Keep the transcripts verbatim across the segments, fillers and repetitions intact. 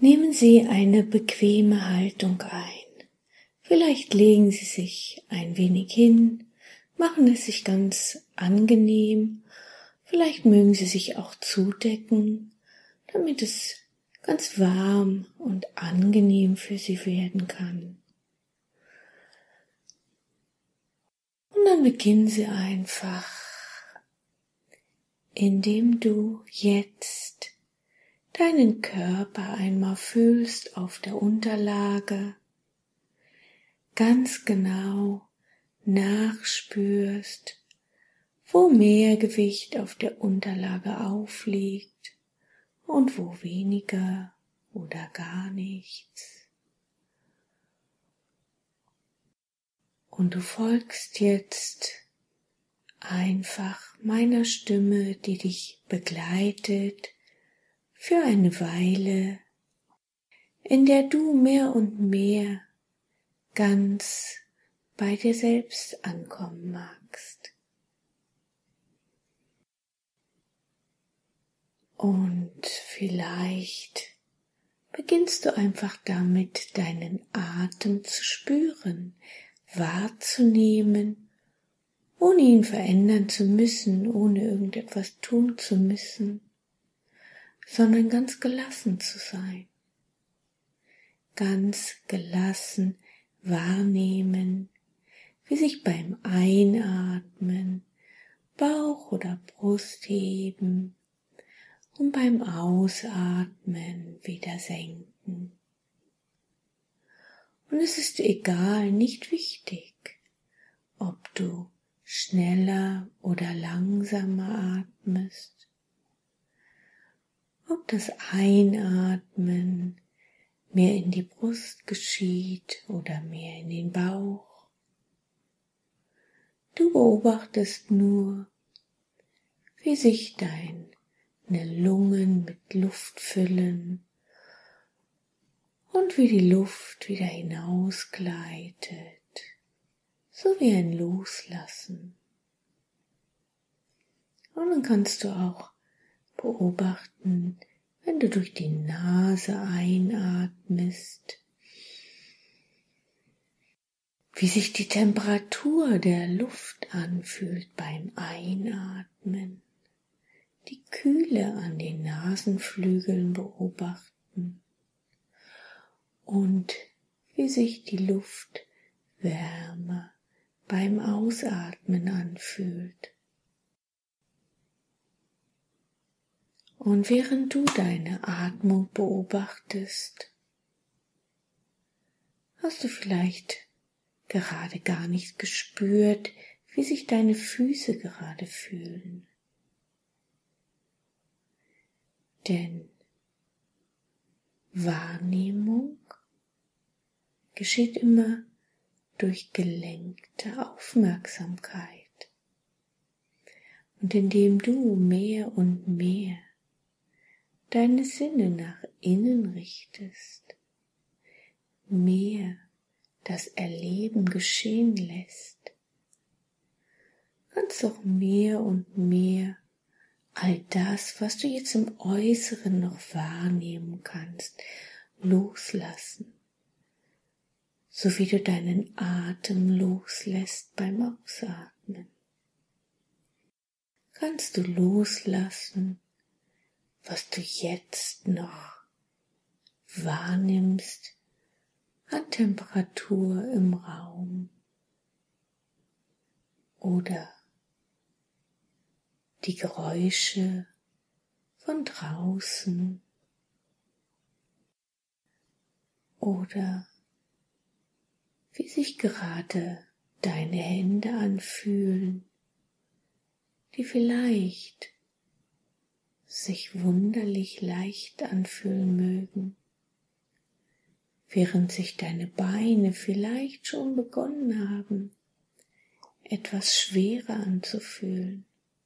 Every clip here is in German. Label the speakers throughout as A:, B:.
A: Nehmen Sie eine bequeme Haltung ein. Vielleicht legen Sie sich ein wenig hin, machen es sich ganz angenehm. Vielleicht mögen Sie sich auch zudecken, damit es ganz warm und angenehm für Sie werden kann. Und dann beginnen Sie einfach, indem du jetzt deinen Körper einmal fühlst auf der Unterlage, ganz genau nachspürst, wo mehr Gewicht auf der Unterlage aufliegt und wo weniger oder gar nichts. Und du folgst jetzt einfach meiner Stimme, die dich begleitet, für eine Weile, in der du mehr und mehr ganz bei dir selbst ankommen magst. Und vielleicht beginnst du einfach damit, deinen Atem zu spüren, wahrzunehmen, ohne ihn verändern zu müssen, ohne irgendetwas tun zu müssen, sondern ganz gelassen zu sein. Ganz gelassen wahrnehmen, wie sich beim Einatmen Bauch oder Brust heben und beim Ausatmen wieder senken. Und es ist egal, nicht wichtig, ob du schneller oder langsamer atmest, ob das Einatmen mehr in die Brust geschieht oder mehr in den Bauch. Du beobachtest nur, wie sich deine Lungen mit Luft füllen und wie die Luft wieder hinausgleitet, so wie ein Loslassen. Und dann kannst du auch beobachten, wenn du durch die Nase einatmest, wie sich die Temperatur der Luft anfühlt beim Einatmen, die Kühle an den Nasenflügeln beobachten und wie sich die Luft wärmer beim Ausatmen anfühlt. Und während du deine Atmung beobachtest, hast du vielleicht gerade gar nicht gespürt, wie sich deine Füße gerade fühlen. Denn Wahrnehmung geschieht immer durch gelenkte Aufmerksamkeit. Und indem du mehr und mehr deine Sinne nach innen richtest, mehr das Erleben geschehen lässt, kannst du auch mehr und mehr all das, was du jetzt im Äußeren noch wahrnehmen kannst, loslassen, so wie du deinen Atem loslässt beim Ausatmen. Kannst du loslassen, was du jetzt noch wahrnimmst an Temperatur im Raum oder die Geräusche von draußen oder wie sich gerade deine Hände anfühlen, die vielleicht sich wunderlich leicht anfühlen mögen, während sich deine Beine vielleicht schon begonnen haben, etwas schwerer anzufühlen.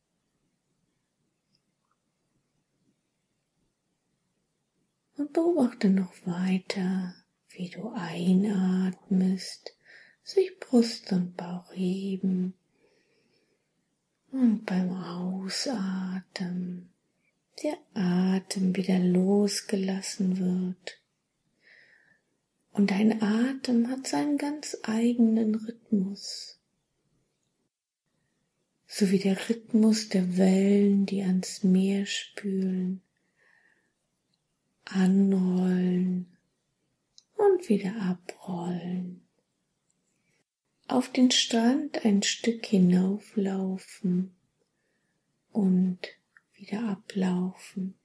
A: Und beobachte noch weiter, wie du einatmest, sich Brust und Bauch heben und beim Ausatmen der Atem wieder losgelassen wird Und dein Atem hat seinen ganz eigenen Rhythmus. So wie der Rhythmus der Wellen, die ans Meer spülen, anrollen und wieder abrollen. Auf den Strand ein Stück hinauflaufen und wieder ablaufen.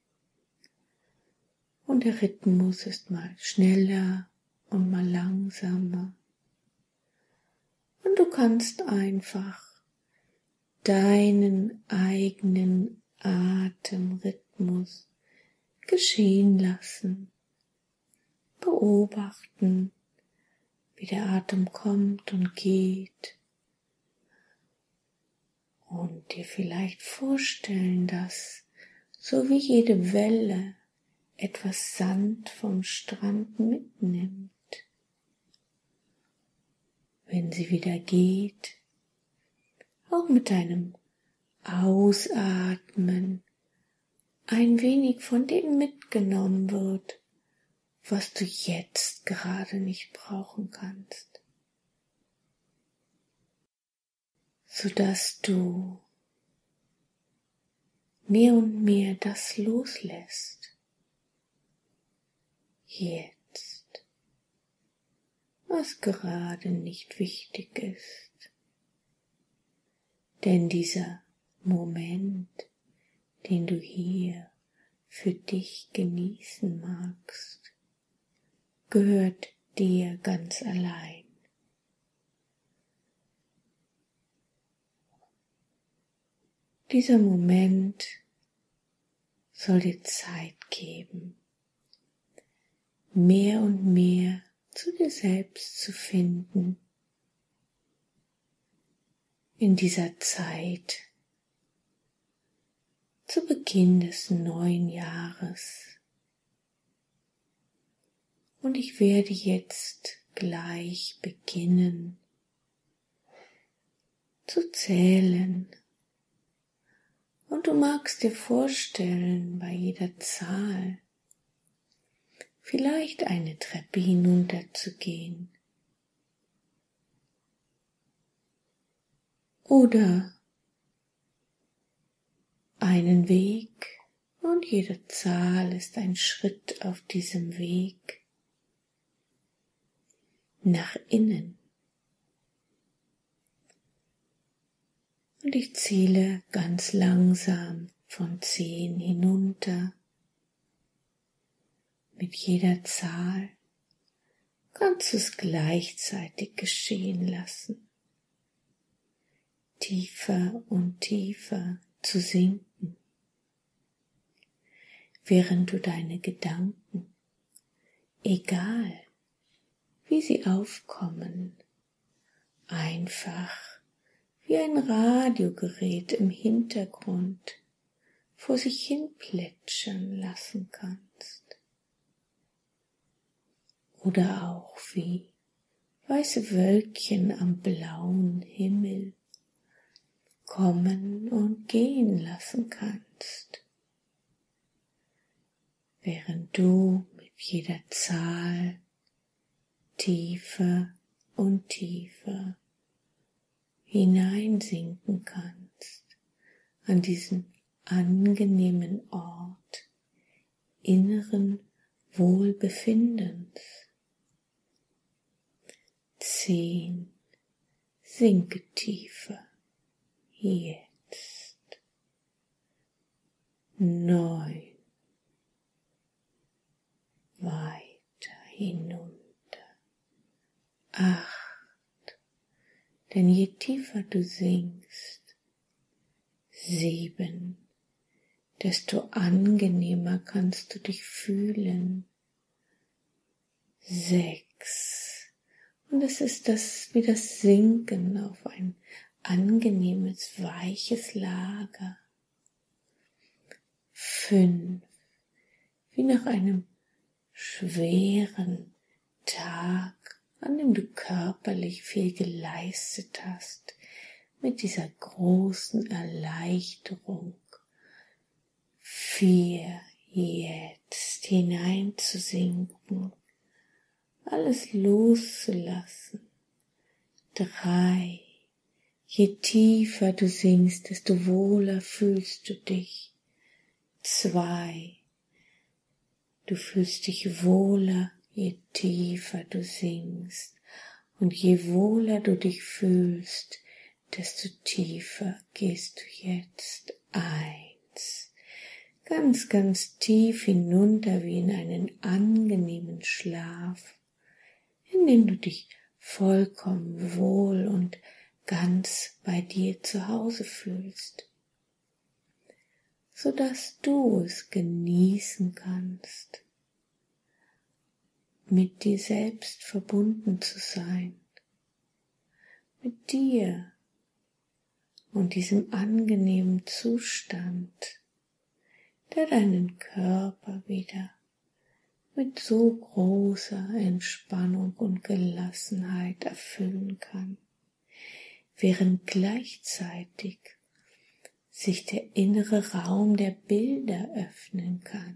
A: Und der Rhythmus ist mal schneller und mal langsamer. Und du kannst einfach deinen eigenen Atemrhythmus geschehen lassen, beobachten, wie der Atem kommt und geht und dir vielleicht vorstellen, dass so wie jede Welle etwas Sand vom Strand mitnimmt. Wenn sie wieder geht, auch mit deinem Ausatmen ein wenig von dem mitgenommen wird, was du jetzt gerade nicht brauchen kannst, sodass du mehr und mehr das loslässt, jetzt, was gerade nicht wichtig ist. Denn dieser Moment, den du hier für dich genießen magst, gehört dir ganz allein. Dieser Moment soll dir Zeit geben, mehr und mehr zu dir selbst zu finden. In dieser Zeit, zu Beginn des neuen Jahres. Und ich werde jetzt gleich beginnen zu zählen. Und du magst dir vorstellen, bei jeder Zahl vielleicht eine Treppe hinunterzugehen. Oder einen Weg, und jede Zahl ist ein Schritt auf diesem Weg nach innen. Und ich zähle ganz langsam von zehn hinunter. Mit jeder Zahl kannst du es gleichzeitig geschehen lassen. Tiefer und tiefer zu sinken, während du deine Gedanken, egal wie sie aufkommen, einfach wie ein Radiogerät im Hintergrund vor sich hin plätschern lassen kannst. Oder auch wie weiße Wölkchen am blauen Himmel kommen und gehen lassen kannst, während du mit jeder Zahl tiefer und tiefer hineinsinken kannst an diesen angenehmen Ort inneren Wohlbefindens. Zehn, sinke tiefer. Jetzt neun, weiter hinunter, acht, denn je tiefer du sinkst, sieben, desto angenehmer kannst du dich fühlen, sechs, und es ist das wie das Sinken auf ein angenehmes, weiches Lager. Fünf, wie nach einem schweren Tag, an dem du körperlich viel geleistet hast, mit dieser großen Erleichterung. Vier, jetzt hineinzusinken, alles loszulassen. Drei. Je tiefer du sinkst, desto wohler fühlst du dich. Zwei. Du fühlst dich wohler, je tiefer du sinkst. Und je wohler du dich fühlst, desto tiefer gehst du jetzt. Eins. Ganz, ganz tief hinunter wie in einen angenehmen Schlaf, in dem du dich vollkommen wohl und ganz bei dir zu Hause fühlst, sodass du es genießen kannst, mit dir selbst verbunden zu sein, mit dir und diesem angenehmen Zustand, der deinen Körper wieder mit so großer Entspannung und Gelassenheit erfüllen kann, während gleichzeitig sich der innere Raum der Bilder öffnen kann.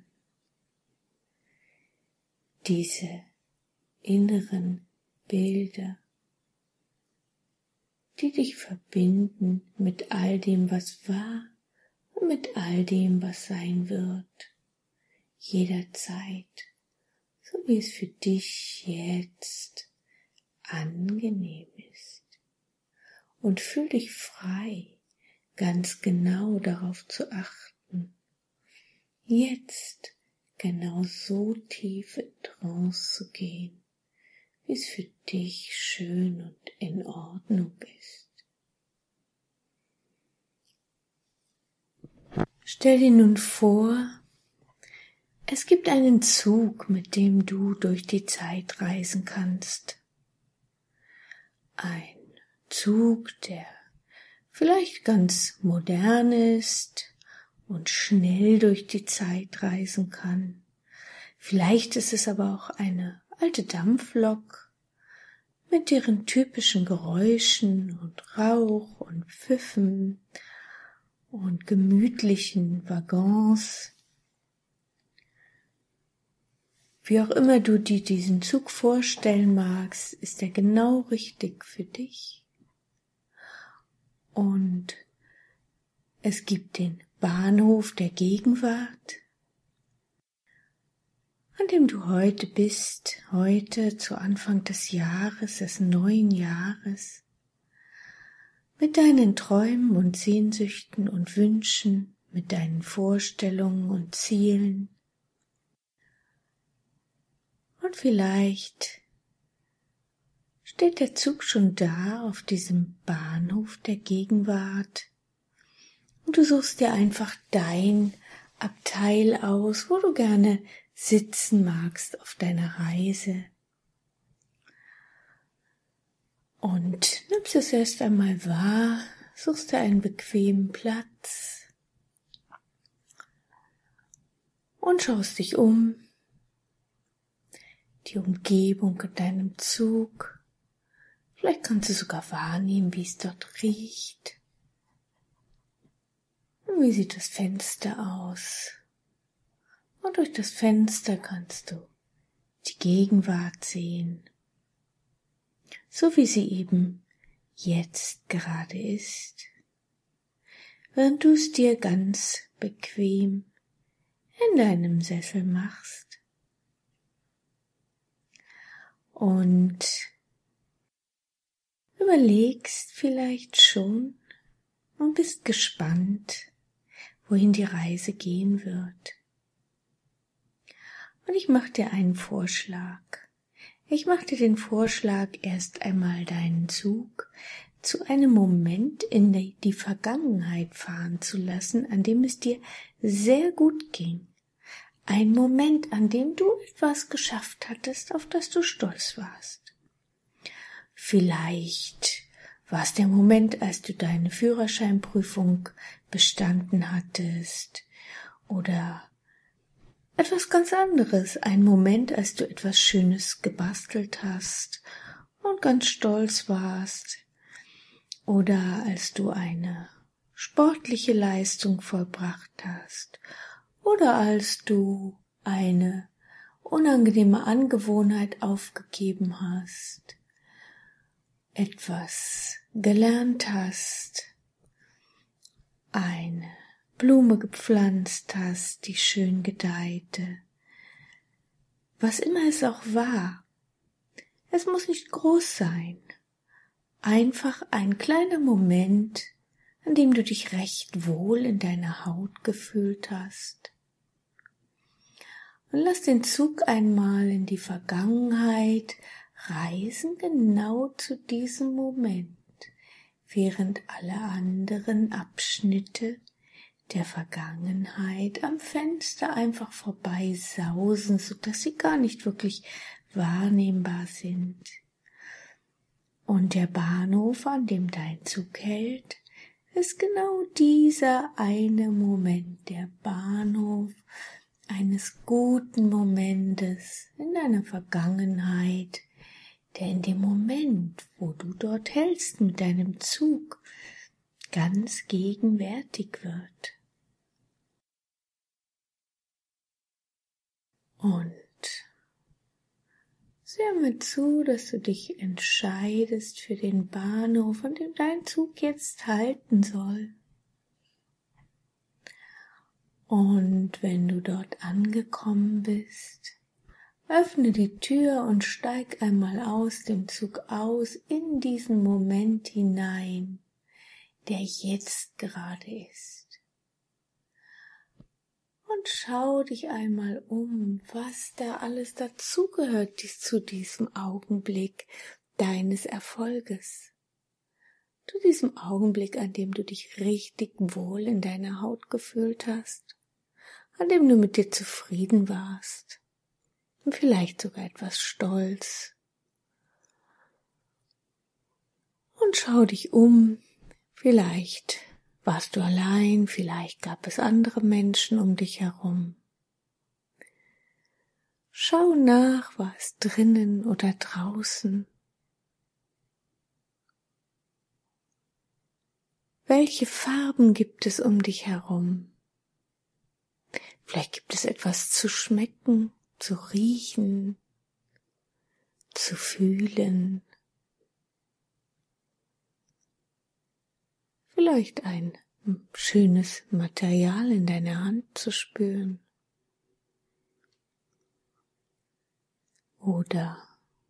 A: Diese inneren Bilder, die dich verbinden mit all dem, was war und mit all dem, was sein wird, jederzeit, so wie es für dich jetzt angenehm ist. Und fühl dich frei, ganz genau darauf zu achten, jetzt genau so tief in Trance zu gehen, wie es für dich schön und in Ordnung ist. Stell dir nun vor, es gibt einen Zug, mit dem du durch die Zeit reisen kannst. Ein Zug, der vielleicht ganz modern ist und schnell durch die Zeit reisen kann. Vielleicht ist es aber auch eine alte Dampflok mit ihren typischen Geräuschen und Rauch und Pfiffen und gemütlichen Waggons. Wie auch immer du dir diesen Zug vorstellen magst, ist er genau richtig für dich. Und es gibt den Bahnhof der Gegenwart, an dem du heute bist, heute zu Anfang des Jahres, des neuen Jahres, mit deinen Träumen und Sehnsüchten und Wünschen, mit deinen Vorstellungen und Zielen. Und vielleicht steht der Zug schon da auf diesem Bahnhof der Gegenwart und du suchst dir einfach dein Abteil aus, wo du gerne sitzen magst auf deiner Reise. Und nimmst es erst einmal wahr, suchst dir einen bequemen Platz und schaust dich um, die Umgebung in deinem Zug. Vielleicht kannst du sogar wahrnehmen, wie es dort riecht. Und wie sieht das Fenster aus? Und durch das Fenster kannst du die Gegenwart sehen, so wie sie eben jetzt gerade ist, während du es dir ganz bequem in deinem Sessel machst. Und überlegst vielleicht schon und bist gespannt, wohin die Reise gehen wird. Und ich mache dir einen Vorschlag. Ich mache dir den Vorschlag, erst einmal deinen Zug zu einem Moment in die Vergangenheit fahren zu lassen, an dem es dir sehr gut ging. Ein Moment, an dem du etwas geschafft hattest, auf das du stolz warst. Vielleicht war es der Moment, als du deine Führerscheinprüfung bestanden hattest, oder etwas ganz anderes, ein Moment, als du etwas Schönes gebastelt hast und ganz stolz warst, oder als du eine sportliche Leistung vollbracht hast, oder als du eine unangenehme Angewohnheit aufgegeben hast, etwas gelernt hast, eine Blume gepflanzt hast, die schön gedeihte, was immer es auch war. Es muss nicht groß sein, einfach ein kleiner Moment, an dem du dich recht wohl in deiner Haut gefühlt hast. Und lass den Zug einmal in die Vergangenheit reisen, genau zu diesem Moment, während alle anderen Abschnitte der Vergangenheit am Fenster einfach vorbei sausen, sodass sie gar nicht wirklich wahrnehmbar sind. Und der Bahnhof, an dem dein Zug hält, ist genau dieser eine Moment, der Bahnhof eines guten Momentes in deiner Vergangenheit, der in dem Moment, wo du dort hältst mit deinem Zug, ganz gegenwärtig wird. Und sieh mir zu, dass du dich entscheidest für den Bahnhof, an dem dein Zug jetzt halten soll. Und wenn du dort angekommen bist, öffne die Tür und steig einmal aus dem Zug aus in diesen Moment hinein, der jetzt gerade ist. Und schau dich einmal um, was da alles dazugehört zu diesem Augenblick deines Erfolges. Zu diesem Augenblick, an dem du dich richtig wohl in deiner Haut gefühlt hast, an dem du mit dir zufrieden warst und vielleicht sogar etwas stolz. Und schau dich um, vielleicht warst du allein, vielleicht gab es andere Menschen um dich herum. Schau nach, war es drinnen oder draußen? Welche Farben gibt es um dich herum? Vielleicht gibt es etwas zu schmecken, zu riechen, zu fühlen. Vielleicht ein schönes Material in deiner Hand zu spüren. Oder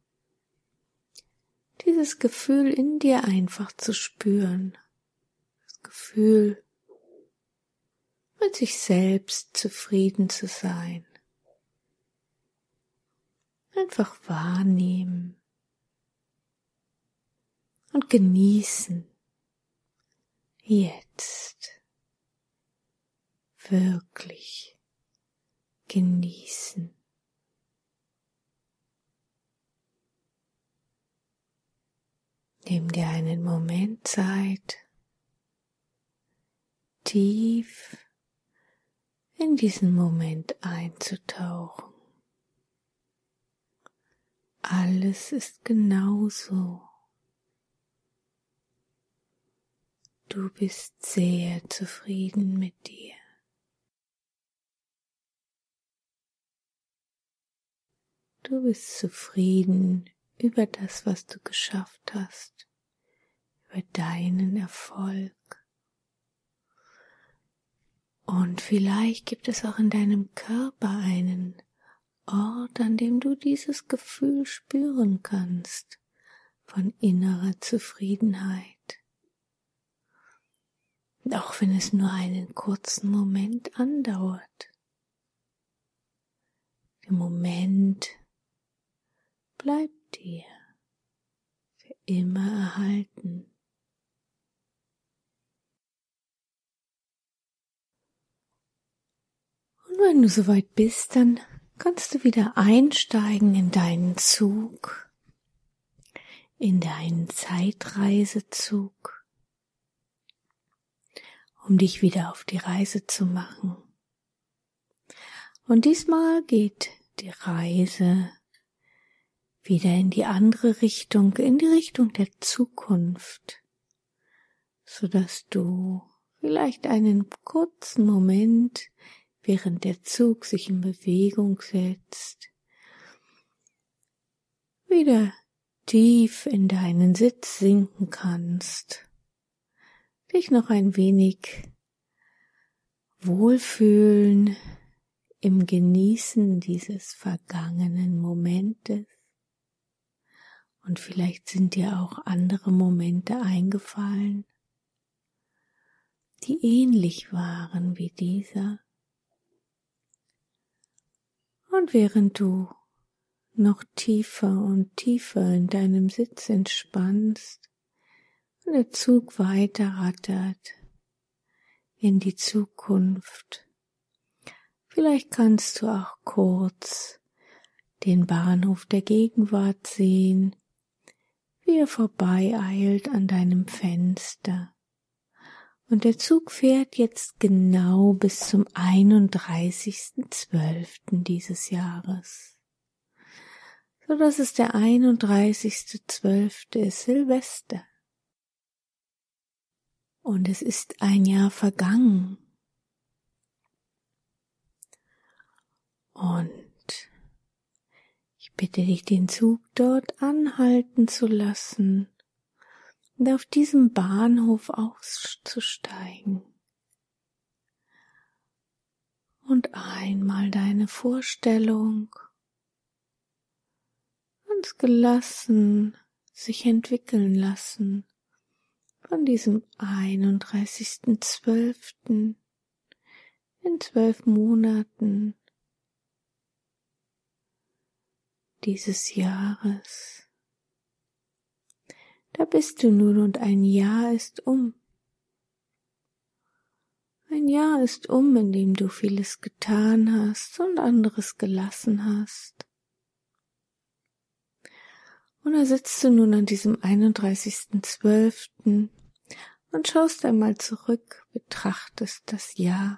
A: dieses Gefühl in dir einfach zu spüren. Das Gefühl, mit sich selbst zufrieden zu sein. Einfach wahrnehmen und genießen. Jetzt wirklich genießen. Nimm dir einen Moment Zeit, tief in diesen Moment einzutauchen. Alles ist genauso. Du bist sehr zufrieden mit dir. Du bist zufrieden über das, was du geschafft hast, über deinen Erfolg. Und vielleicht gibt es auch in deinem Körper einen Ort, an dem du dieses Gefühl spüren kannst von innerer Zufriedenheit. Auch wenn es nur einen kurzen Moment andauert. Der Moment bleibt dir für immer erhalten. Und wenn du soweit bist, dann kannst du wieder einsteigen in deinen Zug, in deinen Zeitreisezug, um dich wieder auf die Reise zu machen. Und diesmal geht die Reise wieder in die andere Richtung, in die Richtung der Zukunft, sodass du vielleicht einen kurzen Moment, während der Zug sich in Bewegung setzt, wieder tief in deinen Sitz sinken kannst, dich noch ein wenig wohlfühlen im Genießen dieses vergangenen Momentes. Und vielleicht sind dir auch andere Momente eingefallen, die ähnlich waren wie dieser. Und während du noch tiefer und tiefer in deinem Sitz entspannst und der Zug weiter rattert in die Zukunft, vielleicht kannst du auch kurz den Bahnhof der Gegenwart sehen, wie er vorbeieilt an deinem Fenster. Und der Zug fährt jetzt genau bis zum einunddreißigsten zwölften dieses Jahres. So dass es der einunddreißigste zwölfte ist, Silvester. Und es ist ein Jahr vergangen. Und ich bitte dich, den Zug dort anhalten zu lassen und auf diesem Bahnhof auszusteigen. Und einmal deine Vorstellung ganz gelassen sich entwickeln lassen von diesem einunddreißigsten zwölften in zwölf Monaten dieses Jahres. Da bist du nun und ein Jahr ist um. Ein Jahr ist um, in dem du vieles getan hast und anderes gelassen hast. Und da sitzt du nun an diesem einunddreißigsten zwölften und schaust einmal zurück, betrachtest das Jahr.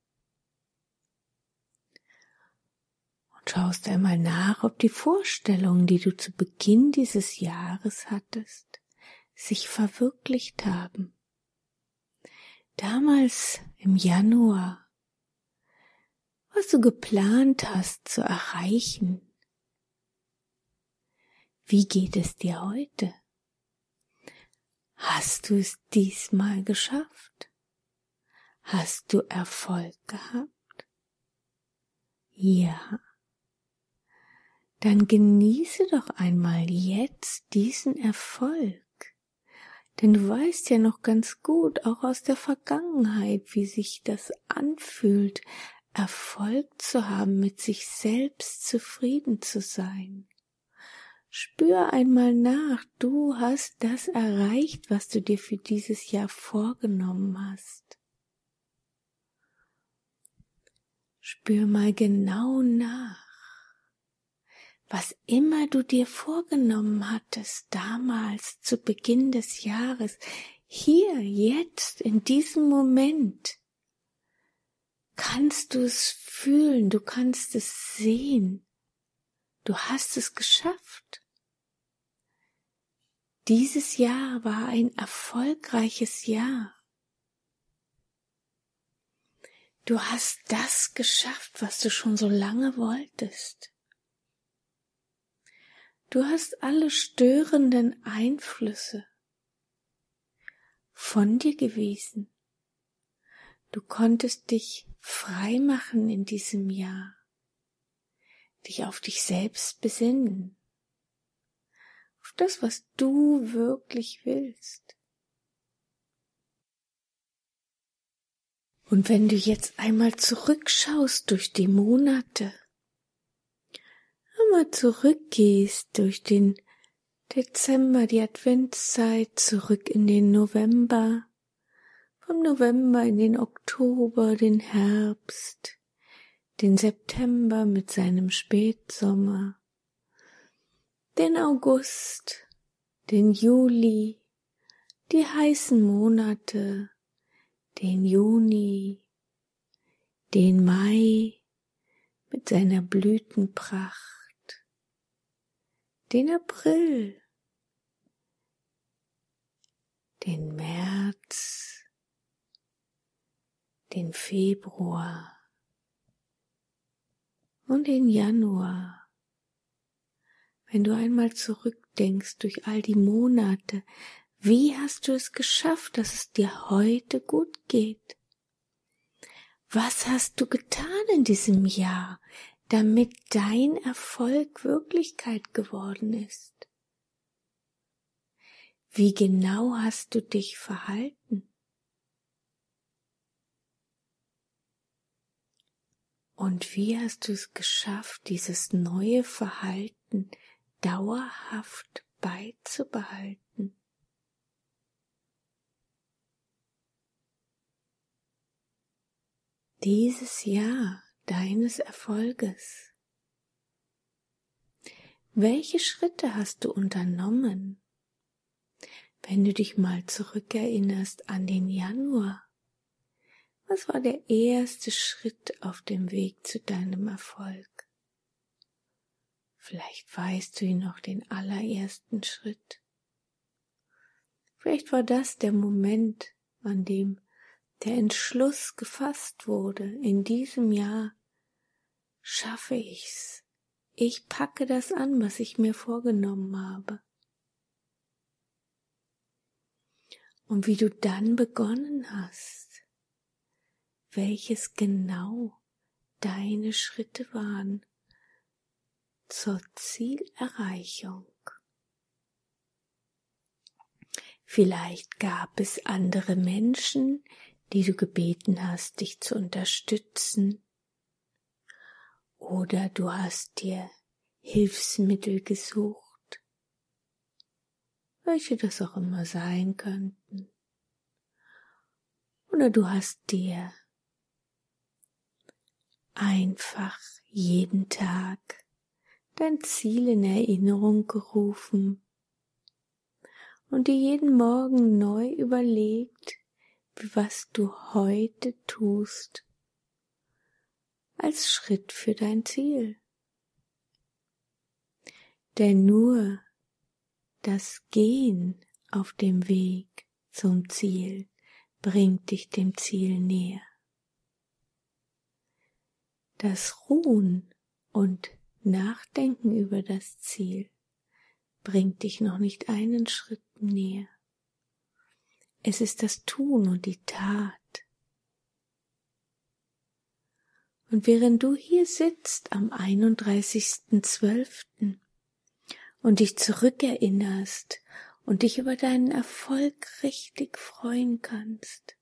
A: Und schaust einmal nach, ob die Vorstellungen, die du zu Beginn dieses Jahres hattest, sich verwirklicht haben. Damals im Januar, was du geplant hast zu erreichen. Wie geht es dir heute? Hast du es diesmal geschafft? Hast du Erfolg gehabt? Ja. Dann genieße doch einmal jetzt diesen Erfolg. Denn du weißt ja noch ganz gut, auch aus der Vergangenheit, wie sich das anfühlt, Erfolg zu haben, mit sich selbst zufrieden zu sein. Spür einmal nach, du hast das erreicht, was du dir für dieses Jahr vorgenommen hast. Spür mal genau nach. Was immer du dir vorgenommen hattest, damals zu Beginn des Jahres, hier, jetzt, in diesem Moment, kannst du es fühlen, du kannst es sehen, du hast es geschafft. Dieses Jahr war ein erfolgreiches Jahr. Du hast das geschafft, was du schon so lange wolltest. Du hast alle störenden Einflüsse von dir gewiesen. Du konntest dich frei machen in diesem Jahr, dich auf dich selbst besinnen, auf das, was du wirklich willst. Und wenn du jetzt einmal zurückschaust durch die Monate, einmal zurückgehst durch den Dezember, die Adventszeit, zurück in den November, vom November in den Oktober, den Herbst, den September mit seinem Spätsommer, den August, den Juli, die heißen Monate, den Juni, den Mai mit seiner Blütenpracht, den April, den März, den Februar und den Januar. wenn du einmal zurückdenkst durch all die Monate, wie hast du es geschafft, dass es dir heute gut geht? Was hast du getan in diesem Jahr, damit dein Erfolg Wirklichkeit geworden ist? Wie genau hast du dich verhalten? Und wie hast du es geschafft, dieses neue Verhalten dauerhaft beizubehalten? Dieses Jahr deines Erfolges. Welche Schritte hast du unternommen? Wenn du dich mal zurückerinnerst an den Januar. Was war der erste Schritt auf dem Weg zu deinem Erfolg? Vielleicht weißt du ihn noch, den allerersten Schritt. Vielleicht war das der Moment, an dem der Entschluss gefasst wurde, in diesem Jahr schaffe ich's. Ich packe das an, was ich mir vorgenommen habe. Und wie du dann begonnen hast, welches genau deine Schritte waren zur Zielerreichung. Vielleicht gab es andere Menschen, die du gebeten hast, dich zu unterstützen, oder du hast dir Hilfsmittel gesucht, welche das auch immer sein könnten, oder du hast dir einfach jeden Tag dein Ziel in Erinnerung gerufen und dir jeden Morgen neu überlegt, was du heute tust als Schritt für dein Ziel. Denn nur das Gehen auf dem Weg zum Ziel bringt dich dem Ziel näher. Das Ruhen und Nachdenken über das Ziel bringt dich noch nicht einen Schritt näher. Es ist das Tun und die Tat. Und während du hier sitzt am einunddreißigsten zwölften und dich zurückerinnerst und dich über deinen Erfolg richtig freuen kannst,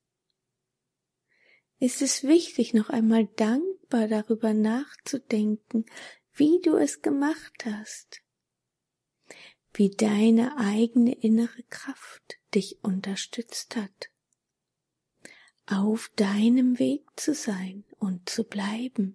A: ist es wichtig, noch einmal dankbar darüber nachzudenken, wie du es gemacht hast, wie deine eigene innere Kraft dich unterstützt hat, auf deinem Weg zu sein und zu bleiben.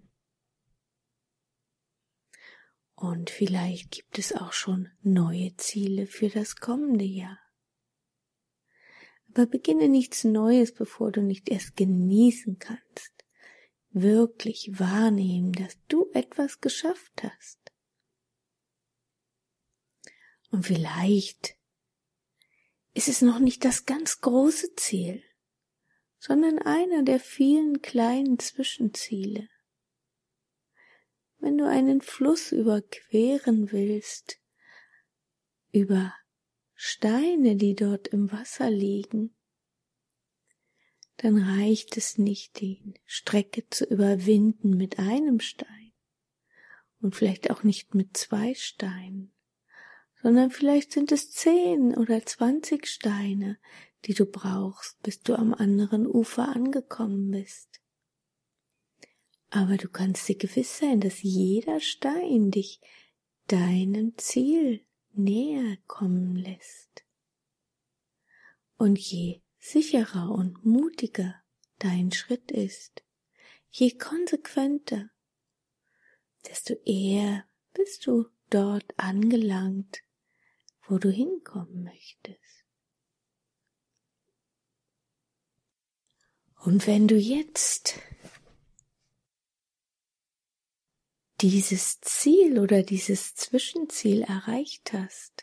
A: Und vielleicht gibt es auch schon neue Ziele für das kommende Jahr. Aber beginne nichts Neues, bevor du nicht erst genießen kannst, wirklich wahrnehmen, dass du etwas geschafft hast. Und vielleicht ist es noch nicht das ganz große Ziel, sondern einer der vielen kleinen Zwischenziele. Wenn du einen Fluss überqueren willst, über Steine, die dort im Wasser liegen, dann reicht es nicht, die Strecke zu überwinden mit einem Stein und vielleicht auch nicht mit zwei Steinen, sondern vielleicht sind es zehn oder zwanzig Steine, die du brauchst, bis du am anderen Ufer angekommen bist. Aber du kannst dir gewiss sein, dass jeder Stein dich deinem Ziel näher kommen lässt. Und je sicherer und mutiger dein Schritt ist, je konsequenter, desto eher bist du dort angelangt, wo du hinkommen möchtest. Und wenn du jetzt dieses Ziel oder dieses Zwischenziel erreicht hast,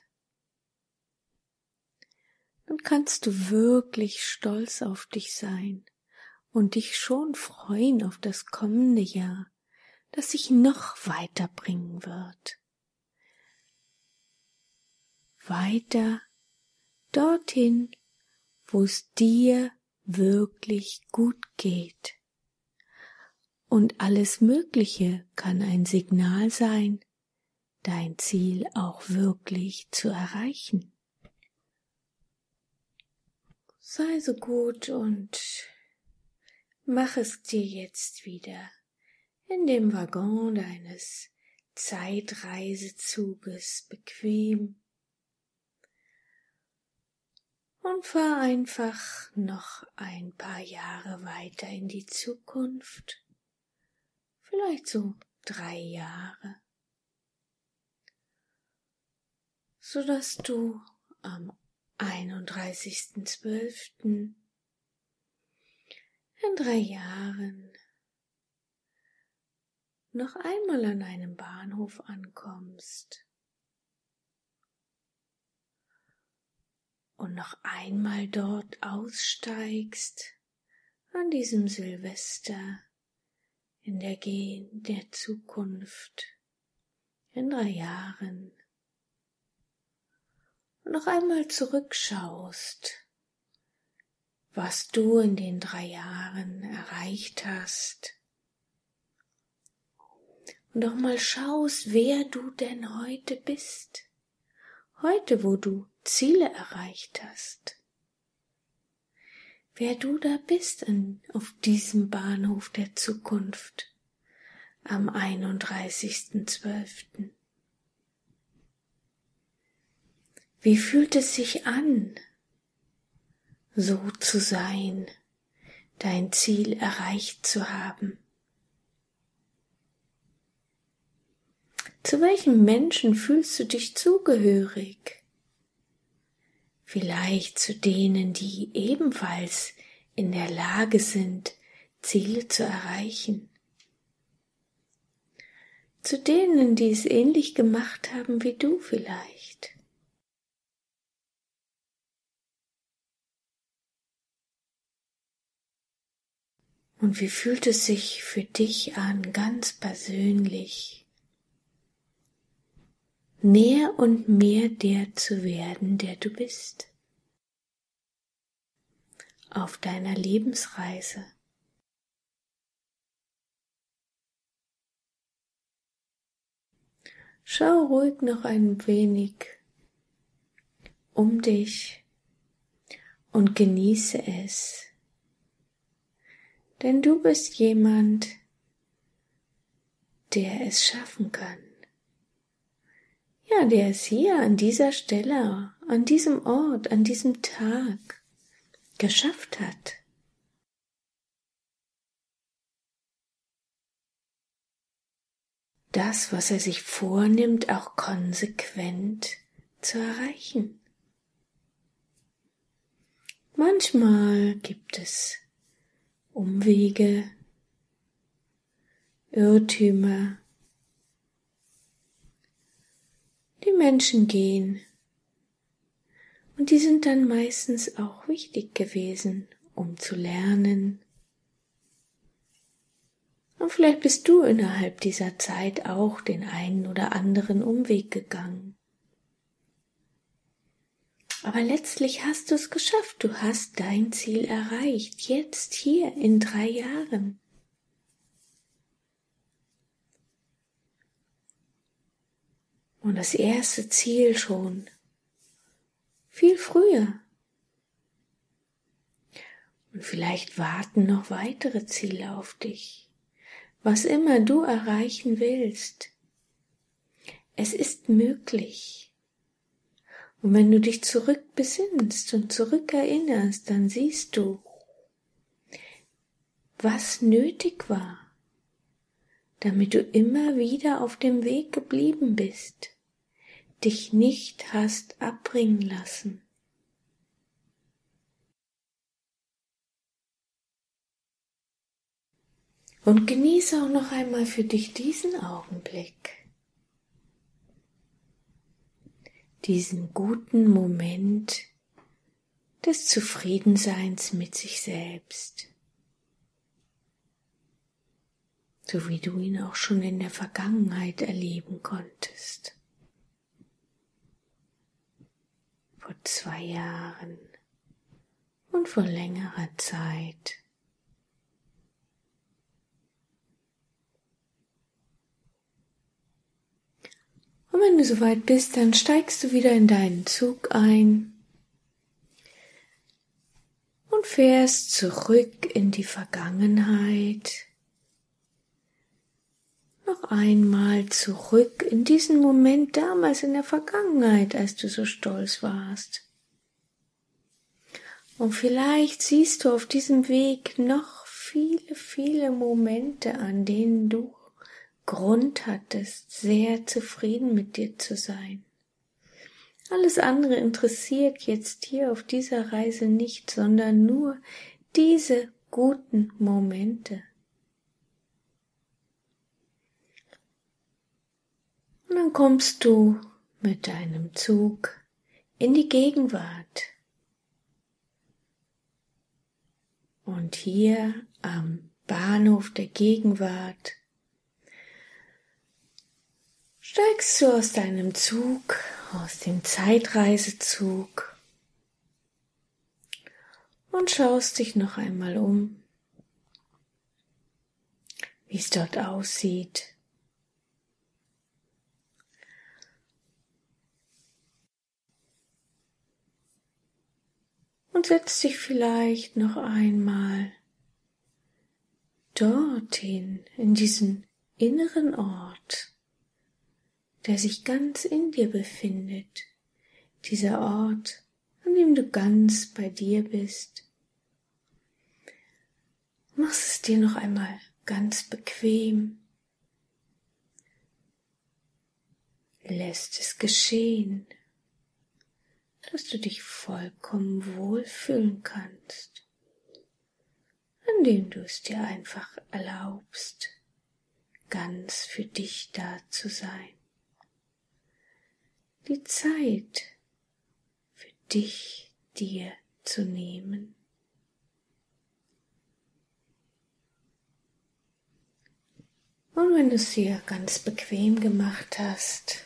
A: dann kannst du wirklich stolz auf dich sein und dich schon freuen auf das kommende Jahr, das dich noch weiterbringen wird. weiter dorthin, wo es dir wirklich gut geht. Und alles Mögliche kann ein Signal sein, dein Ziel auch wirklich zu erreichen. Sei so gut und mach es dir jetzt wieder in dem Waggon deines Zeitreisezuges bequem und fahr einfach noch ein paar Jahre weiter in die Zukunft, vielleicht so drei Jahre, sodass du am einunddreißigsten zwölften in drei Jahren noch einmal an einem Bahnhof ankommst und noch einmal dort aussteigst an diesem Silvester in der Gegend der Zukunft in drei Jahren und noch einmal zurückschaust, was du in den drei Jahren erreicht hast und auch mal schaust, wer du denn heute bist, heute, wo du Ziele erreicht hast, wer du da bist an, auf diesem Bahnhof der Zukunft am einunddreißigsten zwölften Wie fühlt es sich an, so zu sein, dein Ziel erreicht zu haben? Zu welchen Menschen fühlst du dich zugehörig? Vielleicht zu denen, die ebenfalls in der Lage sind, Ziele zu erreichen. Zu denen, die es ähnlich gemacht haben wie du vielleicht. Und wie fühlt es sich für dich an, ganz persönlich, mehr und mehr der zu werden, der du bist, auf deiner Lebensreise? Schau ruhig noch ein wenig um dich und genieße es. Denn du bist jemand, der es schaffen kann. Ja, der es hier an dieser Stelle, an diesem Ort, an diesem Tag geschafft hat. Das, was er sich vornimmt, auch konsequent zu erreichen. Manchmal gibt es Umwege, Irrtümer, die Menschen gehen, und die sind dann meistens auch wichtig gewesen, um zu lernen. Und vielleicht bist du innerhalb dieser Zeit auch den einen oder anderen Umweg gegangen. Aber letztlich hast du es geschafft, du hast dein Ziel erreicht, jetzt hier in drei Jahren. Und das erste Ziel schon viel früher. Und vielleicht warten noch weitere Ziele auf dich. Was immer du erreichen willst, es ist möglich. Und wenn du dich zurückbesinnst und zurückerinnerst, dann siehst du, was nötig war, damit du immer wieder auf dem Weg geblieben bist, dich nicht hast abbringen lassen. Und genieße auch noch einmal für dich diesen Augenblick, diesen guten Moment des Zufriedenseins mit sich selbst, so wie du ihn auch schon in der Vergangenheit erleben konntest. vor zwei Jahren und vor längerer Zeit. Und wenn du soweit bist, dann steigst du wieder in deinen Zug ein und fährst zurück in die Vergangenheit. Noch einmal zurück in diesen Moment damals in der Vergangenheit, als du so stolz warst. Und vielleicht siehst du auf diesem Weg noch viele, viele Momente, an denen du Grund hattest, sehr zufrieden mit dir zu sein. Alles andere interessiert jetzt hier auf dieser Reise nicht, sondern nur diese guten Momente. Und dann kommst du mit deinem Zug in die Gegenwart. Und hier am Bahnhof der Gegenwart steigst du aus deinem Zug, aus dem Zeitreisezug und schaust dich noch einmal um, wie es dort aussieht. Und setzt dich vielleicht noch einmal dorthin, in diesen inneren Ort, der sich ganz in dir befindet, dieser Ort, an dem du ganz bei dir bist. Machst es dir noch einmal ganz bequem, lässt es geschehen, dass du dich vollkommen wohlfühlen kannst, indem du es dir einfach erlaubst, ganz für dich da zu sein. Die Zeit für dich dir zu nehmen. Und wenn du es dir ganz bequem gemacht hast,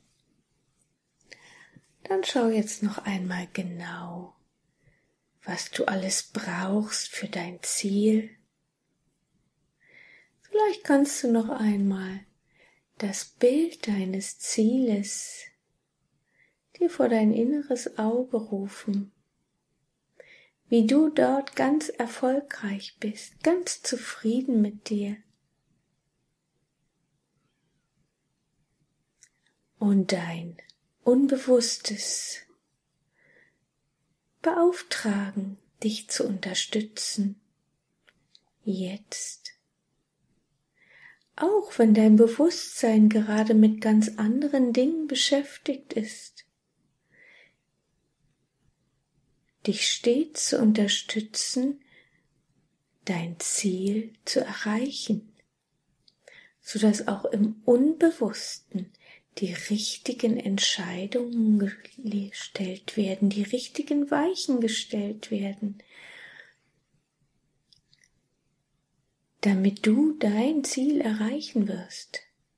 A: dann schau jetzt noch einmal genau, was du alles brauchst für dein Ziel. Vielleicht kannst du noch einmal das Bild deines Zieles dir vor dein inneres Auge rufen, wie du dort ganz erfolgreich bist, ganz zufrieden mit dir. Und dein Unbewusstes beauftragen, dich zu unterstützen, jetzt. Auch wenn dein Bewusstsein gerade mit ganz anderen Dingen beschäftigt ist, dich stets zu unterstützen, dein Ziel zu erreichen, sodass auch im Unbewussten die richtigen Entscheidungen gestellt werden, die richtigen Weichen gestellt werden, damit du dein Ziel erreichen wirst,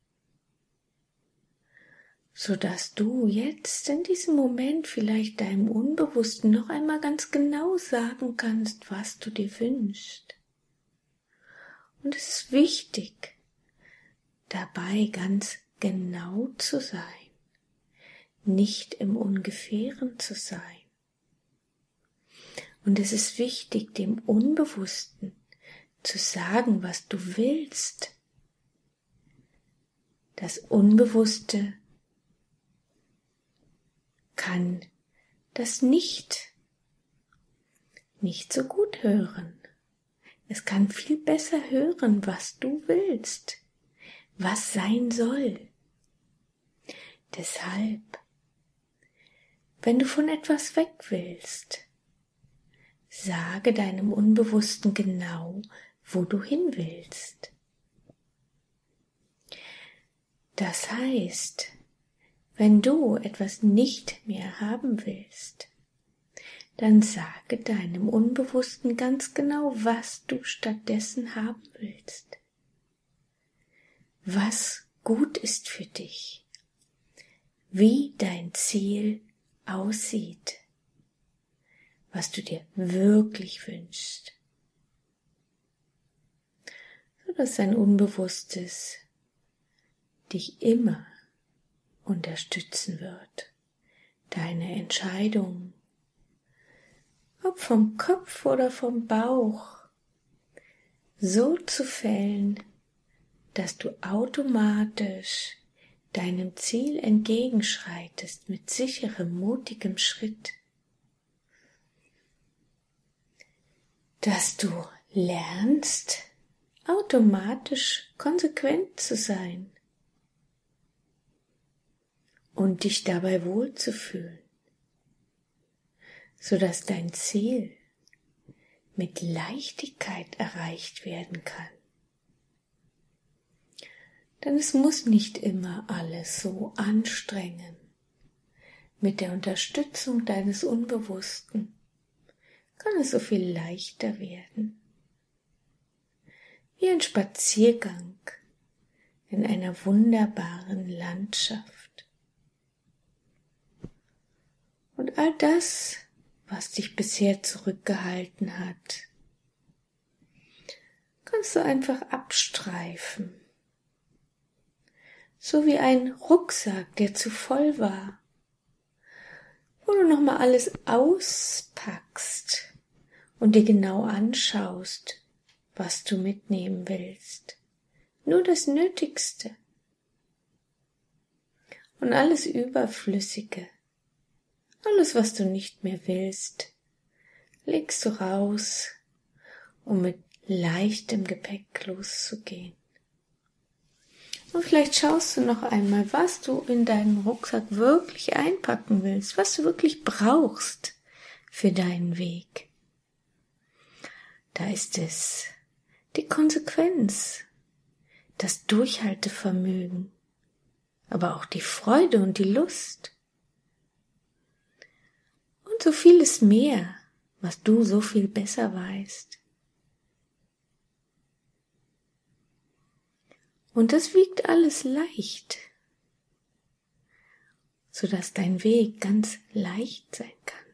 A: sodass du jetzt in diesem Moment vielleicht deinem Unbewussten noch einmal ganz genau sagen kannst, was du dir wünschst. Und es ist wichtig, dabei ganz genau zu sein, nicht im Ungefähren zu sein. Und es ist wichtig, dem Unbewussten zu sagen, was du willst. Das Unbewusste kann das nicht, nicht so gut hören. Es kann viel besser hören, was du willst, was sein soll. Deshalb, wenn du von etwas weg willst, sage deinem Unbewussten genau, wo du hin willst. Das heißt, wenn du etwas nicht mehr haben willst, dann sage deinem Unbewussten ganz genau, was du stattdessen haben willst. Was gut ist für dich. Wie dein Ziel aussieht, was du dir wirklich wünschst, sodass dein Unbewusstes dich immer unterstützen wird, deine Entscheidungen, ob vom Kopf oder vom Bauch, so zu fällen, dass du automatisch deinem Ziel entgegenschreitest mit sicherem, mutigem Schritt, dass du lernst, automatisch konsequent zu sein und dich dabei wohlzufühlen, sodass dein Ziel mit Leichtigkeit erreicht werden kann. Denn es muss nicht immer alles so anstrengen. Mit der Unterstützung deines Unbewussten kann es so viel leichter werden. Wie ein Spaziergang in einer wunderbaren Landschaft. Und all das, was dich bisher zurückgehalten hat, kannst du einfach abstreifen. So wie ein Rucksack, der zu voll war, wo du nochmal alles auspackst und dir genau anschaust, was du mitnehmen willst. Nur das Nötigste. Und alles Überflüssige, alles, was du nicht mehr willst, legst du raus, um mit leichtem Gepäck loszugehen. Und vielleicht schaust du noch einmal, was du in deinen Rucksack wirklich einpacken willst, was du wirklich brauchst für deinen Weg. Da ist es die Konsequenz, das Durchhaltevermögen, aber auch die Freude und die Lust. Und so vieles mehr, was du so viel besser weißt. Und das wiegt alles leicht, sodass dein Weg ganz leicht sein kann.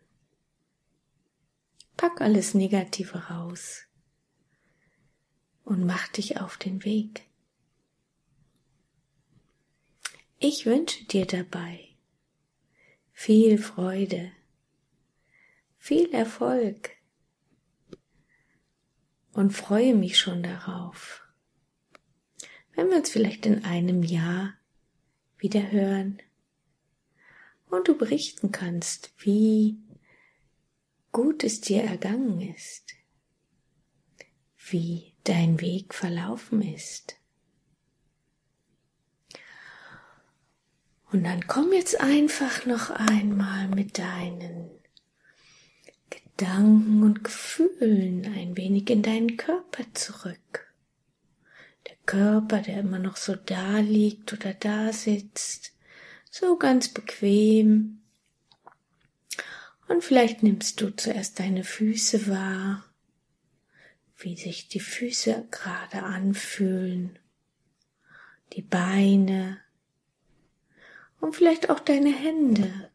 A: Pack alles Negative raus und mach dich auf den Weg. Ich wünsche dir dabei viel Freude, viel Erfolg und freue mich schon darauf, wenn wir uns vielleicht in einem Jahr wieder hören und du berichten kannst, wie gut es dir ergangen ist, wie dein Weg verlaufen ist. Und dann komm jetzt einfach noch einmal mit deinen Gedanken und Gefühlen ein wenig in deinen Körper zurück. Der Körper, der immer noch so da liegt oder da sitzt, so ganz bequem. Und vielleicht nimmst du zuerst deine Füße wahr, wie sich die Füße gerade anfühlen, die Beine und vielleicht auch deine Hände,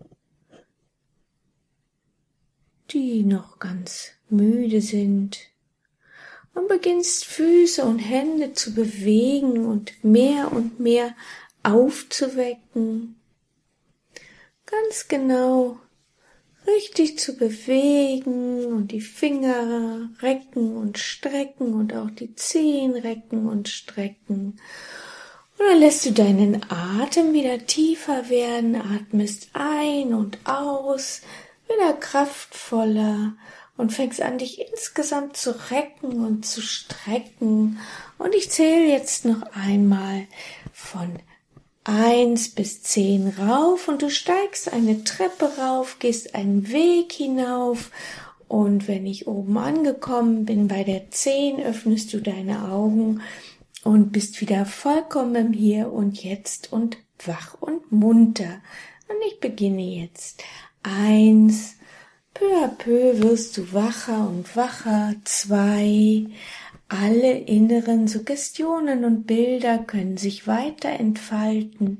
A: die noch ganz müde sind. Und beginnst Füße und Hände zu bewegen und mehr und mehr aufzuwecken. Ganz genau richtig zu bewegen und die Finger recken und strecken und auch die Zehen recken und strecken. Und dann lässt du deinen Atem wieder tiefer werden, atmest ein und aus, wieder kraftvoller. Und fängst an, dich insgesamt zu recken und zu strecken. Und ich zähle jetzt noch einmal von eins bis zehn rauf. Und du steigst eine Treppe rauf, gehst einen Weg hinauf. Und wenn ich oben angekommen bin, bei der zehn, öffnest du deine Augen und bist wieder vollkommen im Hier und Jetzt und wach und munter. Und ich beginne jetzt. Eins. Peu à peu wirst du wacher und wacher. Zwei. Alle inneren Suggestionen und Bilder können sich weiter entfalten.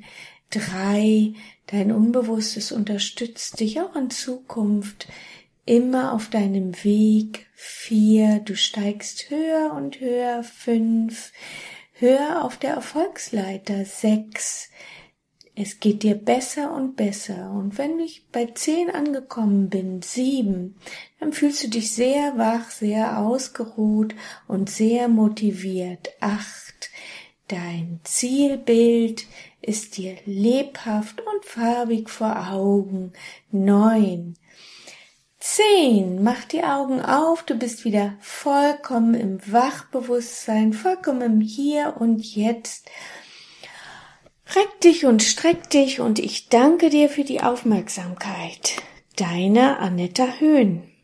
A: Drei, dein Unbewusstes unterstützt dich auch in Zukunft immer auf deinem Weg. Vier, du steigst höher und höher. Fünf, höher auf der Erfolgsleiter. Sechs, es geht dir besser und besser. Und wenn ich bei zehn angekommen bin, sieben, dann fühlst du dich sehr wach, sehr ausgeruht und sehr motiviert. Acht, dein Zielbild ist dir lebhaft und farbig vor Augen. Neun, zehn, mach die Augen auf, du bist wieder vollkommen im Wachbewusstsein, vollkommen im Hier und Jetzt. Reck dich und streck dich und ich danke dir für die Aufmerksamkeit. Deine Anetta Höhn.